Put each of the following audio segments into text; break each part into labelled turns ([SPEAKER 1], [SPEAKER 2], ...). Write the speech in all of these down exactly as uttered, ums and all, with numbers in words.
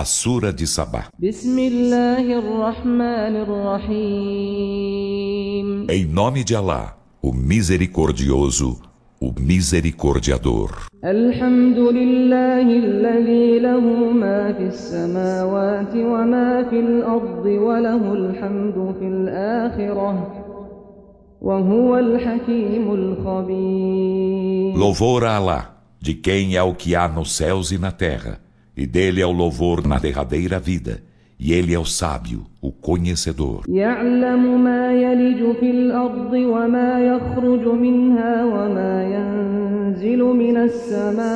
[SPEAKER 1] Sura de Sabá. Em nome de Alá, o Misericordioso, o Misericordiador. Louvor a Alá, de quem é o que há nos céus e na terra, e dele é o louvor na derradeira vida, e ele é o sábio, o conhecedor.
[SPEAKER 2] يعلم ما يلج في الأرض وما يخرج منها وما ينزل من السماء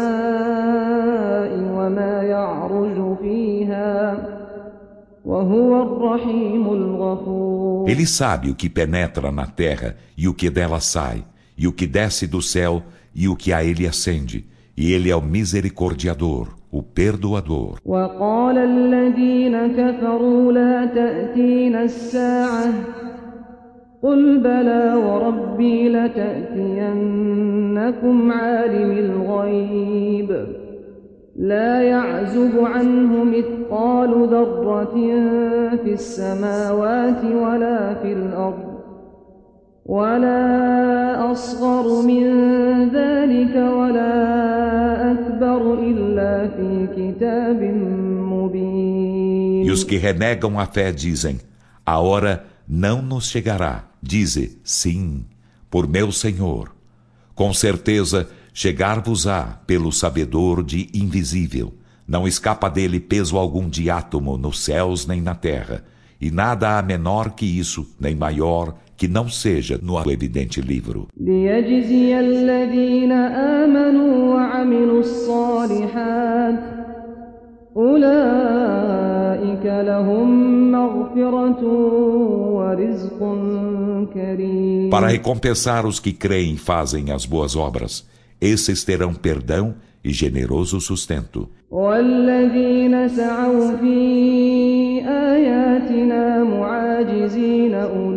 [SPEAKER 2] وما يعرج فيها وهو الرحيم الغفور.
[SPEAKER 1] Ele sabe o que penetra na terra e o que dela sai, e o que desce do céu e o que a ele ascende, e ele é o misericordiador, o perdoador.
[SPEAKER 2] وقال الذين كفروا لا تأتينا الساعة قل بلى وربي لتأتينكم عالم الغيب لا يعزب عنه مثقال ذرة في السماوات ولا في الأرض ولا أصغر من ذلك ولا أكبر إلا في كتاب مبين.
[SPEAKER 1] E os que renegam a fé dizem: a hora não nos chegará. Dize: sim, por meu Senhor. Com certeza chegar-vos-á pelo sabedor de invisível. Não escapa dele peso algum de átomo nos céus nem na terra, e nada há menor que isso, nem maior que não seja no evidente livro.
[SPEAKER 2] ليجزي الذين آمنوا وعملوا الصالحات أولئك لهم مغفرة ورزق كريم.
[SPEAKER 1] Para recompensar os que creem e fazem as boas obras, esses terão perdão e generoso sustento.
[SPEAKER 2] والذين سعوا في آياتنا معاجزين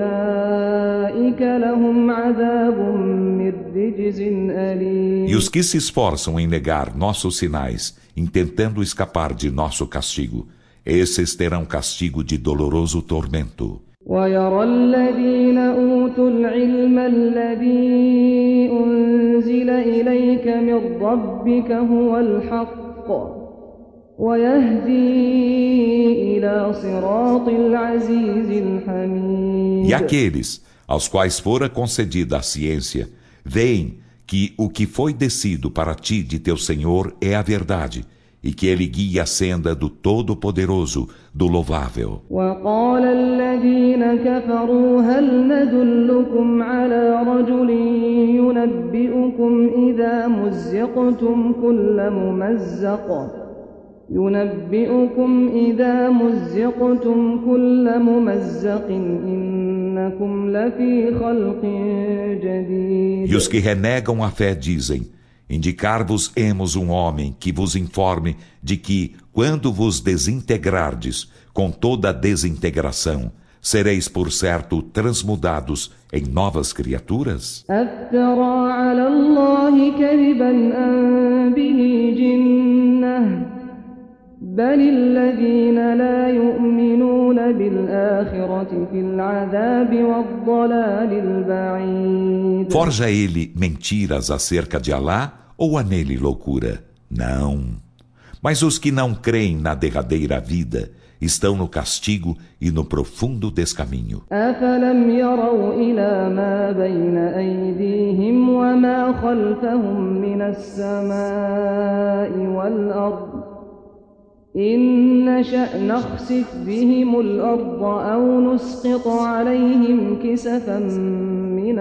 [SPEAKER 2] أولئك لهم عذاب من رجز أليم.
[SPEAKER 1] E os que se esforçam em negar nossos sinais, intentando escapar de nosso castigo, esses terão castigo de doloroso tormento.
[SPEAKER 2] ويرى الذين أوتوا العلم الذي أنزل إليك من ربك هو الحق ويهدي إلى صراط العزيز الحميد.
[SPEAKER 1] E aqueles aos quais fora concedida a ciência, veem que o que foi descido para ti de teu Senhor é a verdade, e que ele guia a senda do Todo-Poderoso, do Louvável.
[SPEAKER 2] وقال الذين كفروا هل ندلكم على رجل ينبئكم إذا مزقتم كل ممزق ينبئكم إذا مزقتم كل ممزق إنكم لفي خلق جديد.
[SPEAKER 1] E os que renegam a fé dizem: indicar-vos-emos um homem que vos informe de que, quando vos desintegrardes com toda a desintegração, sereis por certo transmudados em novas criaturas?
[SPEAKER 2] أفترى على الله كذبا أم به جنة بل الذين لا يؤمنون بالآخرة في العذاب والضلال البعيد.
[SPEAKER 1] Forja ele mentiras acerca de Alá ou há nele loucura? Não. Mas os que não creem na derradeira vida estão no castigo e no profundo descaminho.
[SPEAKER 2] أفلم يروا إلى ما بين أيديهم وما خلفهم من السماء والأرض إن نشأ نخسف بهم الأرض أو نسقط عليهم كسفا من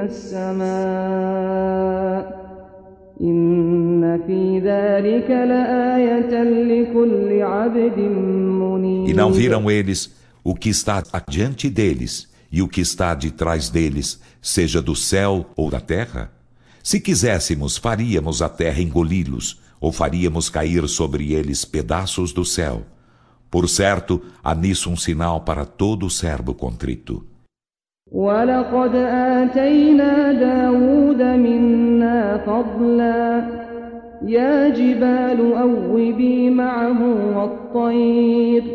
[SPEAKER 2] السماء إن في ذلك لآية لكل عبد منيب.
[SPEAKER 1] E não viram eles o que está adiante deles e o que está de trás deles, seja do céu ou da terra? Se quiséssemos, faríamos a terra engoli-los, ou faríamos cair sobre eles pedaços do céu. Por certo, há nisso um sinal para todo servo contrito.
[SPEAKER 2] وَلَقَدْ آتَيْنَا دَاوُودَ مِنَّا فَضْلًا يا جبال أوبي معه والطير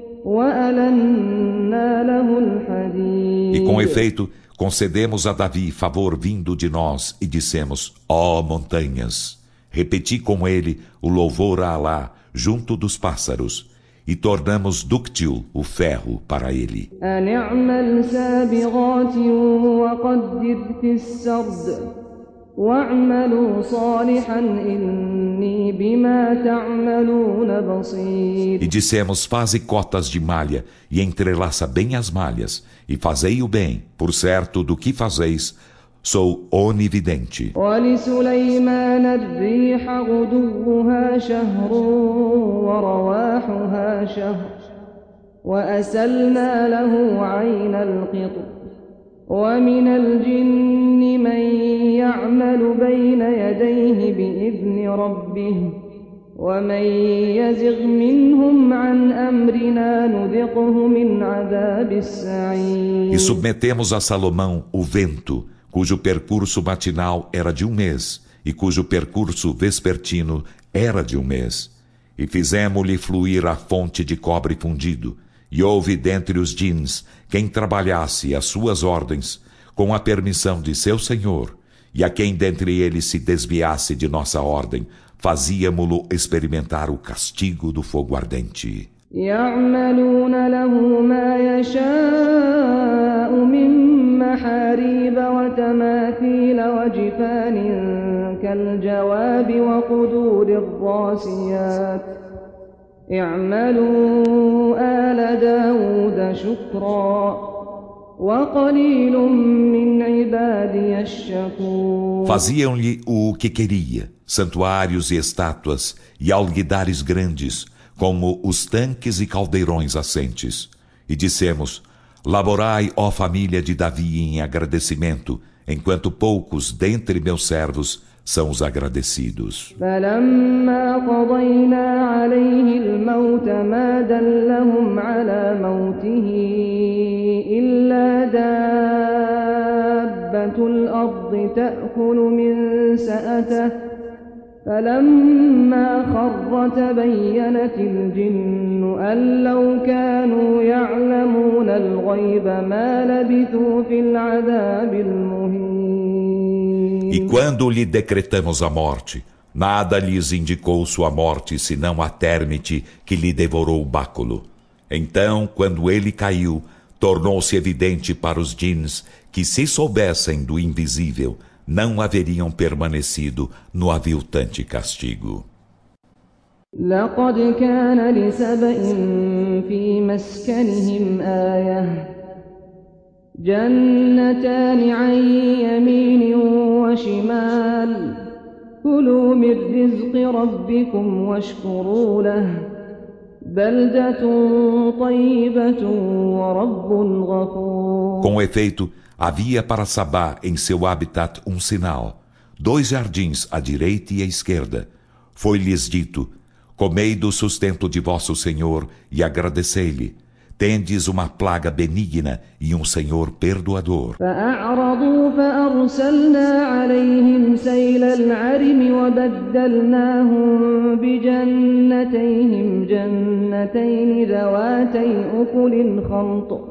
[SPEAKER 2] وألنا له الحديد.
[SPEAKER 1] E com efeito, concedemos a Davi favor vindo de nós e dissemos: ó montanhas, repeti com ele o louvor a Alá junto dos pássaros e tornamos dúctil o ferro para ele.
[SPEAKER 2] أن اعمل سابغات وقدر في السرد واعملوا صالحا إني بما تعملون بصير.
[SPEAKER 1] E dissemos: faze cotas de malha e entrelaça bem as malhas e fazei o bem, por certo do que fazeis sou onividente.
[SPEAKER 2] ولسليمان الريح غدوها شهر ورواحها شهر وأسلنا له عين القطر ومن الجن من يعمل بين يديه بإذن ربه ومن يزغ منهم عن أمرنا نذقه من عذاب السعير.
[SPEAKER 1] E submetemos a Salomão o vento, cujo percurso matinal era de um mês e cujo percurso vespertino era de um mês. E fizemos-lhe fluir a fonte de cobre fundido, e houve dentre os djinns quem trabalhasse às suas ordens, com a permissão de seu Senhor, e a quem dentre eles se desviasse de nossa ordem, fazíamo-lo experimentar o castigo do fogo ardente.
[SPEAKER 2] يعملون له ما يشاء من محاريب وتماثيل وجفان كالجواب وقدور الراسيات اعملوا آل داود شكرا وقليل من عبادي الشكور.
[SPEAKER 1] Faziam-lhe o que queria, santuários e estátuas e alguidares grandes, como os tanques e caldeirões assentes. E dissemos: laborai, ó família de Davi, em agradecimento, enquanto poucos dentre meus servos são os agradecidos.
[SPEAKER 2] فلما قضينا عليه الموت ما دلهم على موته إلا دابة الأرض تأكل من سأته فلما خر تبينت الجن أن لو كانوا يعلمون الغيب ما لبثوا في العذاب المهين.
[SPEAKER 1] E quando lhe decretamos a morte, nada lhes indicou sua morte senão a térmite que lhe devorou o báculo. Então, quando ele caiu, tornou-se evidente para os djinns que, se soubessem do invisível, não haveriam permanecido no aviltante castigo.
[SPEAKER 2] لقد كان لسبإ في مسكنهم آية جنتان عن يمين وشمال كلوا من رزق ربكم واشكروا له بلدة طيبة ورب غفور.
[SPEAKER 1] Com efeito, havia para Sabá em seu habitat um sinal, dois jardins à direita e à esquerda. Foi-lhes dito: comei do sustento de vosso Senhor e agradecei-lhe. Tendes uma plaga benigna e um Senhor perdoador.
[SPEAKER 2] فأعرضوا فأرسلنا عليهم سيل العرم وبدلناهم بجنتيهم جنتين ذواتي أكل خمط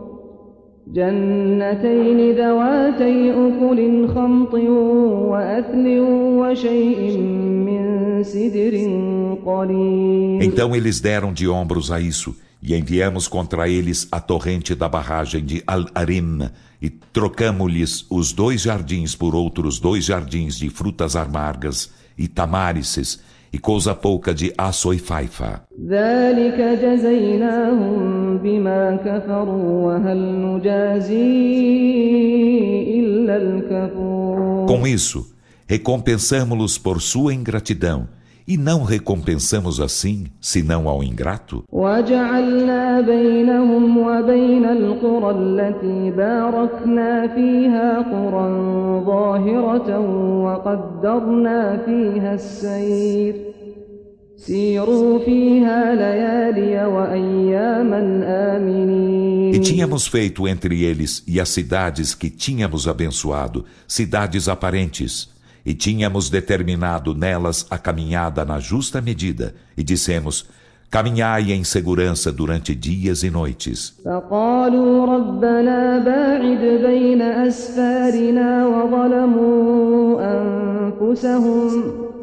[SPEAKER 2] جنتين ذواتي أكل خمط وأثل وشيء من سدر قليل.
[SPEAKER 1] Então eles deram de ombros a isso, e enviamos contra eles a torrente da barragem de Al-Arim, e trocamo-lhes os dois jardins por outros dois jardins de frutas amargas e tamárices, e coisa pouca de açoifaifa.
[SPEAKER 2] ذلك جزيناهم بما كفروا وهل نجازي إلا الكفور.
[SPEAKER 1] Com isso, recompensamo-los por sua ingratidão, e não recompensamos assim, senão ao ingrato.
[SPEAKER 2] وجعلنا بينهم وبين القرى التي باركنا فيها قرى ظاهرة وقدرنا فيها السير سيروا فيها ليالي وأياما آمنين.
[SPEAKER 1] E tínhamos feito entre eles e as cidades que tínhamos abençoado, cidades aparentes, E tínhamos determinado nelas a caminhada na justa medida, e dissemos: caminhai em segurança durante dias e noites.
[SPEAKER 2] فقالوا ربنا باعد بين أسفارنا وظلموا أنفسهم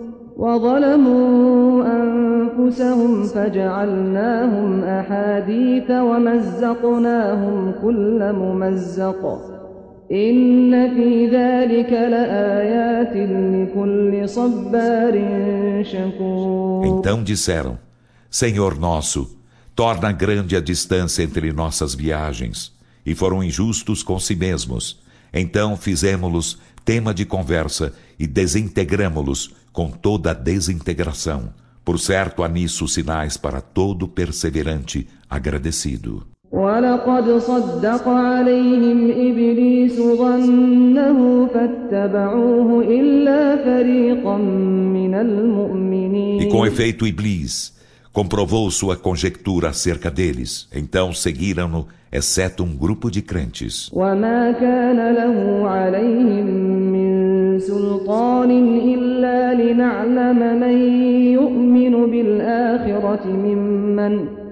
[SPEAKER 2] وظلموا أنفسهم فجعلناهم أحاديث ومزقناهم كل ممزق إن في ذلك لآيات لكل صبار شكور.
[SPEAKER 1] Então disseram: Senhor nosso, torna grande a distância entre nossas viagens, e foram injustos com si mesmos. Então fizemos-los tema de conversa e desintegramo-los com toda a desintegração. Por certo, há nisso sinais para todo perseverante agradecido.
[SPEAKER 2] وَلَقَدْ صَدَّقَ عَلَيْهِمْ إِبْلِيسُ ظَنَّهُ فَاتَّبَعُوهُ إِلَّا فَرِيقًا مِنَ الْمُؤْمِنِينَ.
[SPEAKER 1] E com efeito, Iblis comprovou sua conjectura acerca deles. Então seguiram-no, exceto um grupo de crentes.
[SPEAKER 2] وَمَا كَانَ لَهُ عَلَيْهِمْ مِنْ سُلْطَانٍ إِلَّا لِنَعْلَمَ مَنْ يُؤْمِنُ بِالْآخِرَةِ مِمَّنْ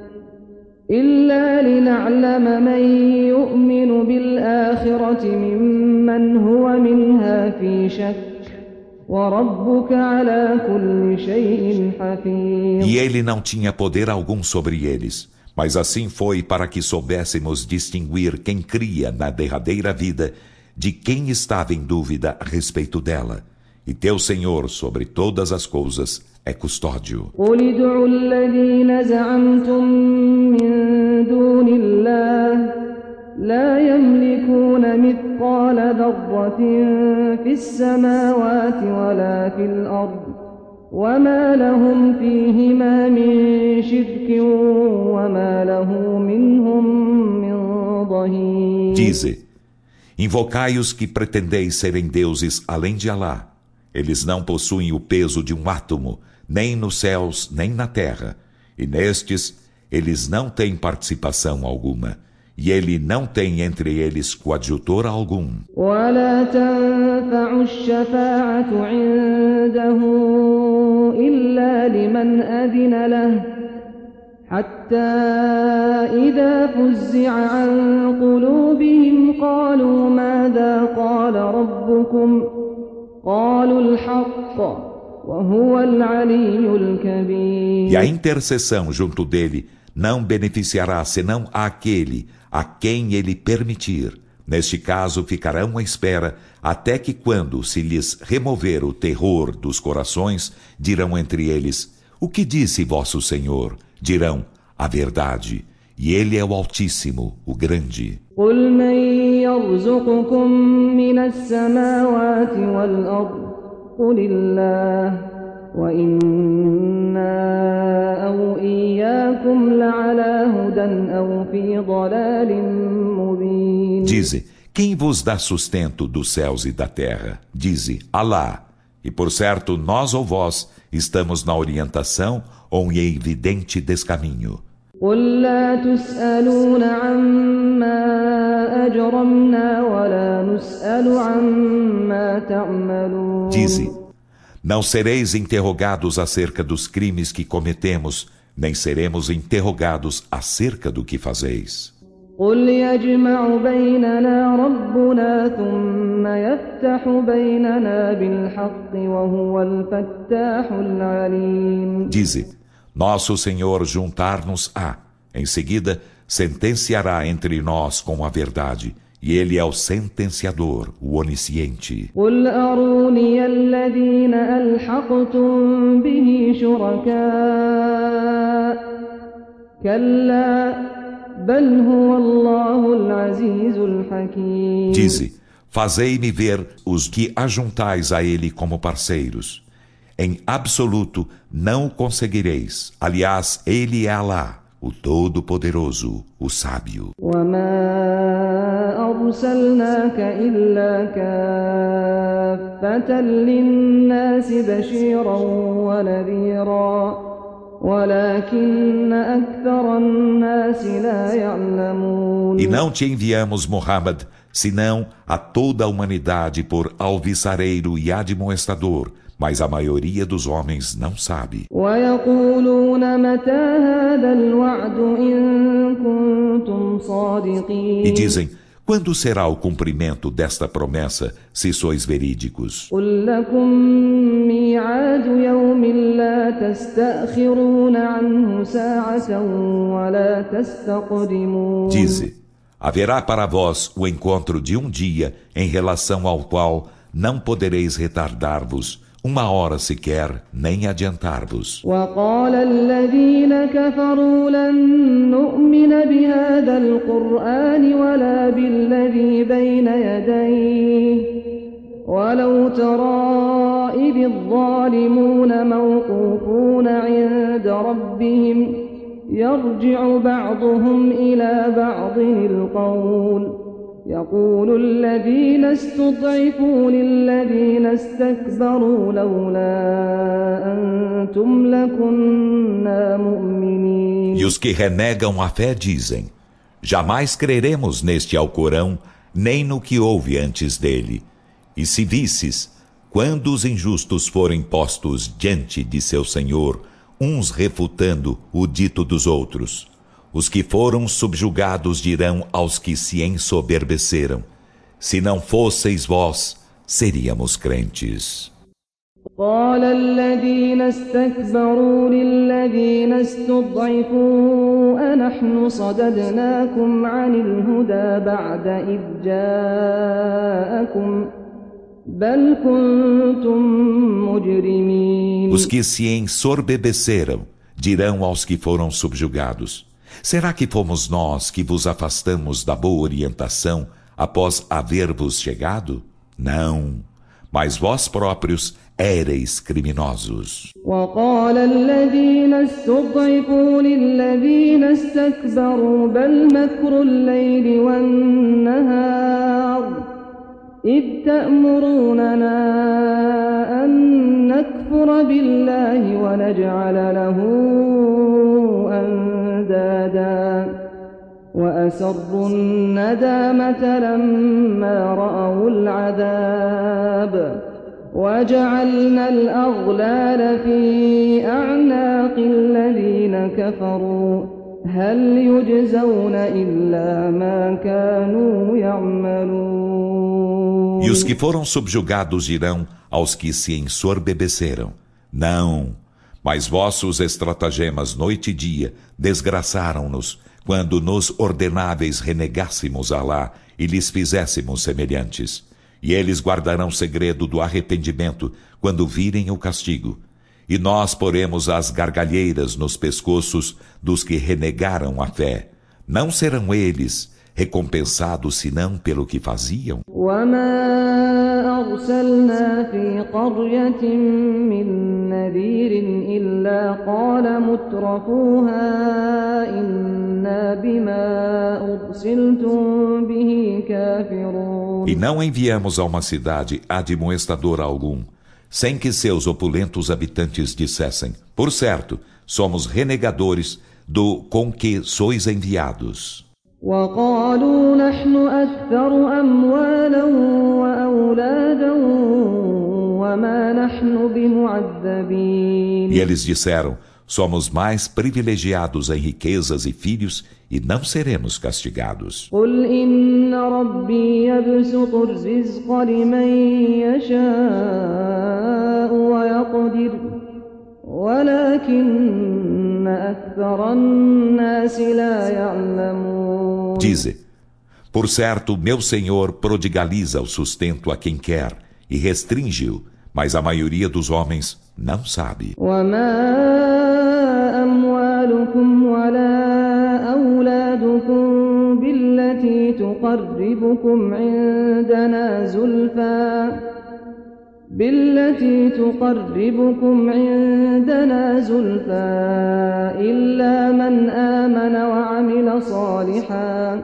[SPEAKER 2] إلا لنعلم من يؤمن بالآخرة ممن هو منها في شك وربك على كل شيء حفيظ.
[SPEAKER 1] E ele não tinha poder algum sobre eles, mas assim foi para que soubéssemos distinguir quem cria na derradeira vida de quem estava em dúvida a respeito dela. E teu Senhor sobre todas as coisas é custódio.
[SPEAKER 2] قل ادعوا الذين زعمتم من دون الله لا يملكون مثقال ذرة في السماوات ولا في الأرض وما لهم فيهما من شرك وما له منهم من ظهير.
[SPEAKER 1] Dize: invocai os que pretendeis serem deuses além de Alá. Eles não possuem o peso de um átomo, nem nos céus, nem na terra. E nestes, eles não têm participação alguma. E ele não tem entre eles coadjutor algum.
[SPEAKER 2] ولا تنفع الشفاعة عنده إلا لمن أذن له حتى إذا فزع عن قلوبهم قالوا ماذا قال ربكم قالوا الحق وهو العلي الكبير.
[SPEAKER 1] E a intercessão junto dele não beneficiará senão àquele a quem ele permitir. Neste caso ficarão à espera até que, quando se lhes remover o terror dos corações, dirão entre eles: o que disse vosso Senhor? Dirão: a verdade. E ele é o Altíssimo, o Grande.
[SPEAKER 2] قل من يرزقكم من السماوات والأرض قل الله وإنا أو إياكم لعلى هدى أو في ضلال مبين.
[SPEAKER 1] Dize: quem vos dá sustento dos céus e da terra? Dize: Alá. E por certo, nós ou vós estamos na orientação ou em evidente descaminho.
[SPEAKER 2] قل لا تسألون عما أجرمنا ولا نسأل عما تعملون.
[SPEAKER 1] Dize: não sereis interrogados acerca dos crimes que cometemos, nem seremos interrogados acerca do que fazeis.
[SPEAKER 2] قل يجمع بيننا ربنا ثم يفتح بيننا بالحق وهو الفتاح العليم.
[SPEAKER 1] Dize: nosso Senhor juntar-nos-á, em seguida sentenciará entre nós com a verdade, e Ele é o sentenciador, o onisciente.
[SPEAKER 2] قل أروني الذين ألحقتم به شركاء كلا بل هو الله العزيز الحكيم.
[SPEAKER 1] Dize: fazei-me ver os que ajuntais a Ele como parceiros. Em absoluto não o conseguireis. Aliás, Ele é Alá, o Todo-Poderoso, o Sábio.
[SPEAKER 2] وما أرسلناك إلا كافة للناس بشيرا ونذيرا ولكن أكثر الناس لا يعلمون.
[SPEAKER 1] E não te enviamos, Muhammad, senão a toda a humanidade por alvissareiro e admoestador, mas a maioria dos homens não sabe. E dizem, quando será o cumprimento desta promessa, se sois verídicos? Dize, haverá para vós o encontro de um dia em relação ao qual não podereis retardar-vos uma hora sequer, nem adiantar-vos.
[SPEAKER 2] وقال الذين كفروا لن نؤمن بهذا القرآن ولا بالذي بين يديه ولو ترى إذ الظالمون موقوفون عند ربهم يرجع بعضهم إلى بعض القول يقول الذين استضعفوا للذين استكبروا لولا أنتم لكنا مؤمنين.
[SPEAKER 1] E os que renegam a fé dizem, jamais creremos neste Alcorão, nem no que houve antes dele. E se visses, quando os injustos forem postos diante de seu Senhor, uns refutando o dito dos outros, os que foram subjugados dirão aos que se ensoberbeceram, se não fosseis vós, seríamos crentes.
[SPEAKER 2] قال الذين استكبروا للذين استضعفوا أنحن صددناكم عن الهدى بعد إذ جاءكم بل كنتم مجرمين.
[SPEAKER 1] Os que se ensoberbeceram dirão aos que foram subjugados, será que fomos nós que vos afastamos da boa orientação após haver-vos chegado? Não, mas vós próprios éreis criminosos.
[SPEAKER 2] وقال الذين استضعفوا للذين استكبروا بل مكر الليل والنهار إذ تأمروننا أن نكفر بالله ونجعل له أندادا وأسروا الندامة لما رأوا العذاب وجعلنا الأغلال في أعناق الذين كفروا هل يجزون إلا ما كانوا يعملون.
[SPEAKER 1] E os que foram subjugados dirão aos que se ensoberbeceram, não, mas vossos estratagemas noite e dia desgraçaram-nos quando nos ordenáveis renegássemos Alá e lhes fizéssemos semelhantes. E eles guardarão segredo do arrependimento quando virem o castigo. E nós poremos as gargalheiras nos pescoços dos que renegaram a fé. Não serão eles recompensados senão pelo que faziam?
[SPEAKER 2] أرسلنا في قرية من نذير إلا قال مترفوها إنا بما أرسلتم به كافرون.
[SPEAKER 1] E não enviamos a uma cidade admoestador algum, sem que seus opulentos habitantes dissessem, por certo, somos renegadores do com que sois enviados.
[SPEAKER 2] وقالوا نحن أكثر أموالا وأولادا وما نحن بمعذبين.
[SPEAKER 1] E eles disseram, somos mais privilegiados em riquezas e filhos e não seremos castigados.
[SPEAKER 2] قل إن ربي يبسط الرزق لمن يشاء ويقدر ولكن أكثر الناس لا يعلمون.
[SPEAKER 1] Dize, por certo, meu Senhor prodigaliza o sustento a quem quer e restringe-o, mas a maioria dos homens não sabe.
[SPEAKER 2] وما أموالكم ولا أولادكم بالتي تقربكم عندنا زلفى بالتي تقربكم عندنا زلفى إلا من آمن وعمل صالحا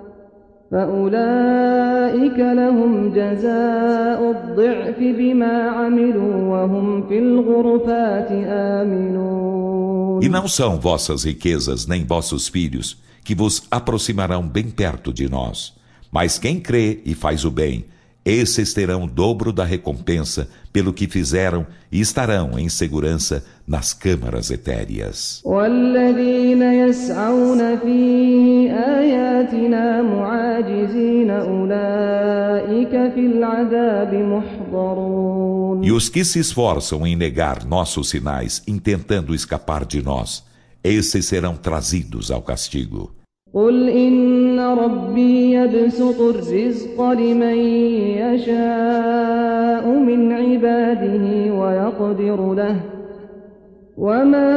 [SPEAKER 2] فأولئك لهم جزاء الضعف بما عملوا وهم في الغرفات آمنون.
[SPEAKER 1] E não são vossas riquezas nem vossos filhos que vos aproximarão bem perto de nós. Mas quem crê e faz o bem, esses terão o dobro da recompensa pelo que fizeram e estarão em segurança nas câmaras etéreas.
[SPEAKER 2] والذين يسعون في آياتنا معاجزين أولئك في العذاب محضرون.
[SPEAKER 1] E os que se esforçam em negar nossos sinais, intentando escapar de nós, esses serão trazidos ao castigo.
[SPEAKER 2] قل إن ربي يبسط الرزق لمن يشاء من عباده ويقدر له وما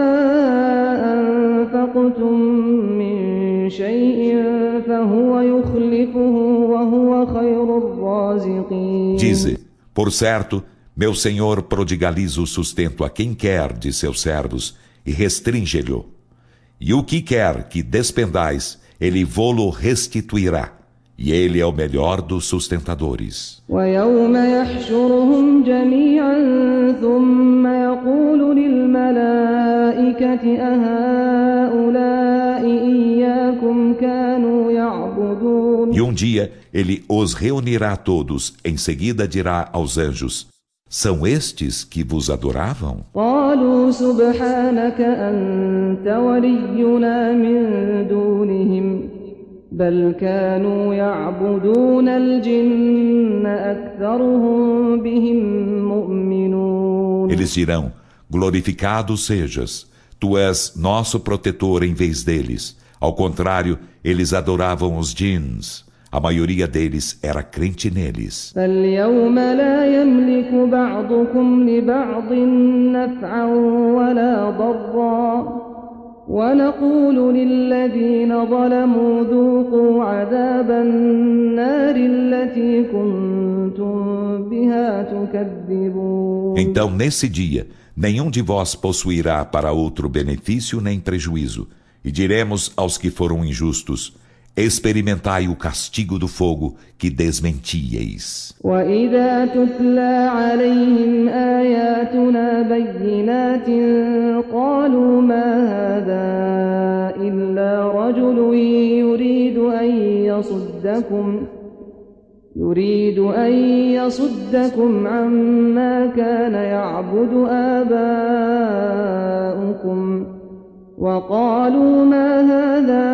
[SPEAKER 2] أنفقتم من شيء فهو يخلفه وهو خير الرازقين.
[SPEAKER 1] Dize, por certo, meu Senhor prodigaliza o sustento a quem quer de seus servos e restringe-lhe. E o que quer que despendais, Ele vô-lo restituirá, e Ele é o melhor dos sustentadores.
[SPEAKER 2] ويوم يحشرهم جميعا ثم يقول للملائكة أهؤلاء إياكم كانوا يعبدون.
[SPEAKER 1] E um dia Ele os reunirá a todos, em seguida dirá aos anjos: são estes que vos adoravam?
[SPEAKER 2] قالوا سبحانك أنت ولينا من دونهم بل كانوا يعبدون الجن أكثرهم بهم مؤمنون.
[SPEAKER 1] Eles dirão: glorificado sejas, tu és nosso protetor em vez deles. Ao contrário, eles adoravam os djinns. A maioria deles era crente neles.
[SPEAKER 2] فاليوم لا يملك بعضكم لبعض نفعا ولا ضرا ونقول للذين ظلموا ذوقوا عذاب النار التي كنتم بها تكذبون.
[SPEAKER 1] Então, nesse dia, nenhum de vós possuirá para outro benefício nem prejuízo. E diremos aos que foram injustos: experimentai o castigo do fogo que desmentíeis.
[SPEAKER 2] وإذا تتلى عليهم آياتنا بينات قالوا ما هذا إلا رجل يريد أن يصدكم يريد أن يصدكم عما كان يعبد آباؤكم وقالوا ما هذا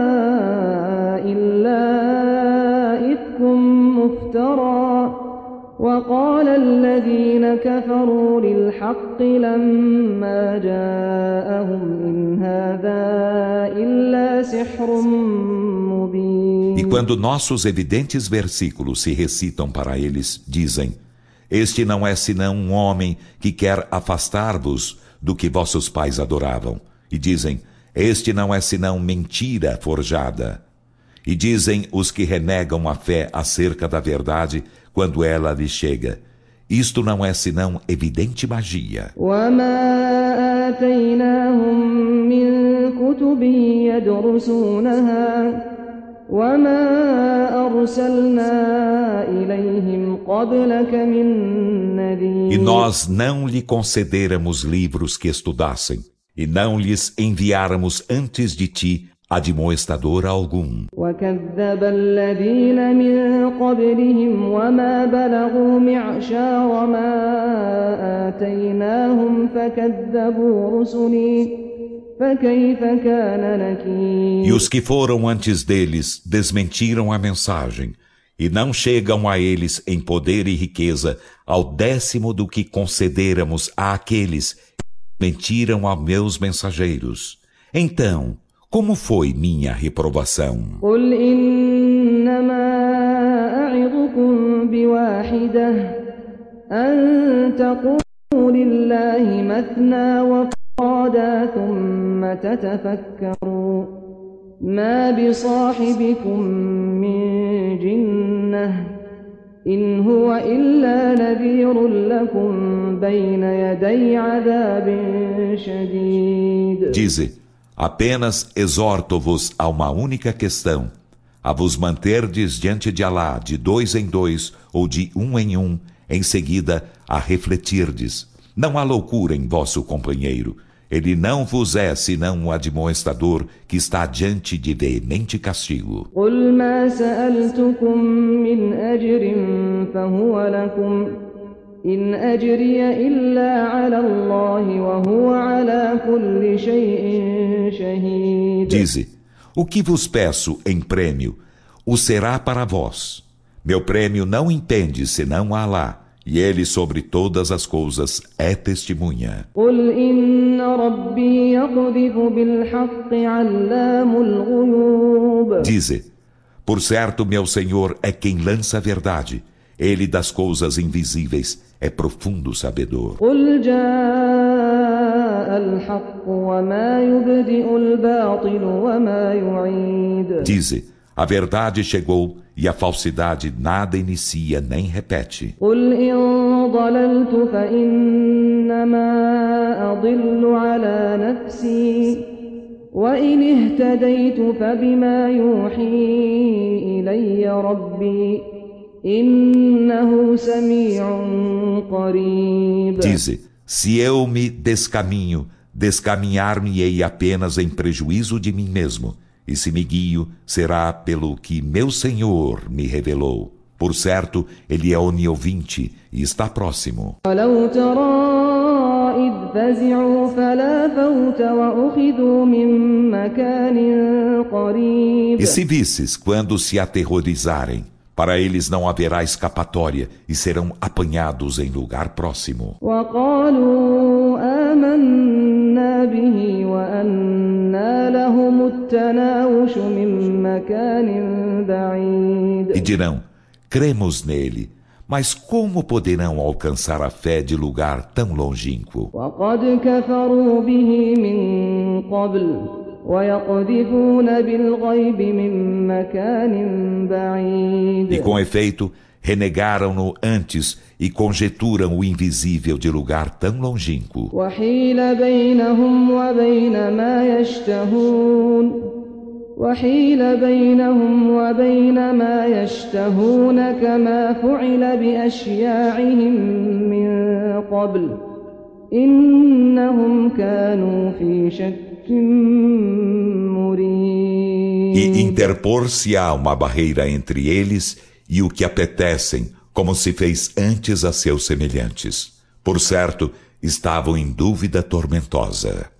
[SPEAKER 2] إلا إفك مفترى وقال الذين كفروا للحق لما جاءهم إن هذا إلا سحر مبين.
[SPEAKER 1] E quando nossos evidentes versículos se recitam para eles, dizem: este não é senão um homem que quer afastar-vos do que vossos pais adoravam. E dizem: este não é senão mentira forjada. E dizem os que renegam a fé acerca da verdade quando ela lhes chega: isto não é senão evidente magia.
[SPEAKER 2] وما آتيناهم من كتب يدرسونها وما أرسلنا إليهم قبلك من نذير.
[SPEAKER 1] E nós não lhe concederamos livros que estudassem, e não lhes enviáramos antes de ti admoestador algum.
[SPEAKER 2] وكذب الذين من قبلهم وما بلغوا معشار ما آتيناهم فكذبوا رسلي فكيف كان نكير.
[SPEAKER 1] E os que foram antes deles desmentiram a mensagem, e não chegam a eles em poder e riqueza ao décimo do que concederamos àqueles que mentiram a meus mensageiros. Então, como foi minha reprovação?
[SPEAKER 2] قل إنما أعظكم بواحدة أن تقولوا لله مثنى وفرادا ثم تتفكروا ما بصاحبكم من جنة إن هو إلا نذير لكم بين يدي عذاب شديد.
[SPEAKER 1] Dize: apenas exorto-vos a uma única questão, a vos manterdes diante de Alá de dois em dois ou de um em um, em seguida a refletirdes. Não há loucura em vosso companheiro. Ele não vos é senão um admoestador que está diante de veemente castigo.
[SPEAKER 2] قل ما سألتكم من أجر فهو لكم إن أجري إلا على الله وهو على كل شيء شهيد.
[SPEAKER 1] Dize, o que vos peço em prêmio, o será para vós. Meu prêmio não impende senão a Alá, e ele sobre todas as coisas é testemunha.
[SPEAKER 2] قل إن ربي يقذف بالحق علام الغيوب.
[SPEAKER 1] Dize, por certo meu Senhor é quem lança a verdade. Ele das coisas invisíveis é profundo sabedor.
[SPEAKER 2] قل جاء الحق وما يبدئ الباطل وما يعيد.
[SPEAKER 1] Dize, a verdade chegou e a falsidade nada inicia nem repete.
[SPEAKER 2] قل إن ضللت فإنما أضل على نفسي وإن اهتديت فبما يوحي إلي ربي إنه سميع قريب.
[SPEAKER 1] Dize, se eu me descaminho, descaminhar-me-ei apenas em prejuízo de mim mesmo, e se me guio, será pelo que meu Senhor me revelou. Por certo, ele é oniovinte e está próximo.
[SPEAKER 2] ولو ترى إذ فزعوا فلا فوت وأخذوا من مكان قريب.
[SPEAKER 1] E se visses quando se aterrorizarem, para eles não haverá escapatória e serão apanhados em lugar próximo.
[SPEAKER 2] وقالوا آمنا به وأنى لهم التناوش من مكان بعيد.
[SPEAKER 1] E dirão, cremos nele, mas como poderão alcançar a fé de lugar tão longínquo?
[SPEAKER 2] وقد كفروا به من قبل ويقذفون بالغيب من مكان بعيد.
[SPEAKER 1] E com efeito, renegaram-no antes e conjeturam o invisível de lugar tão longínquo.
[SPEAKER 2] وحيل بينهم وبين ما يشتهون وحيل بينهم وبين ما يشتهون كما فعل بأشياعهم من قبل إنهم كانوا في شك مريب.
[SPEAKER 1] E interpor-se-á uma barreira entre eles e o que apetecem, como se fez antes a seus semelhantes. Por certo, estavam em dúvida tormentosa.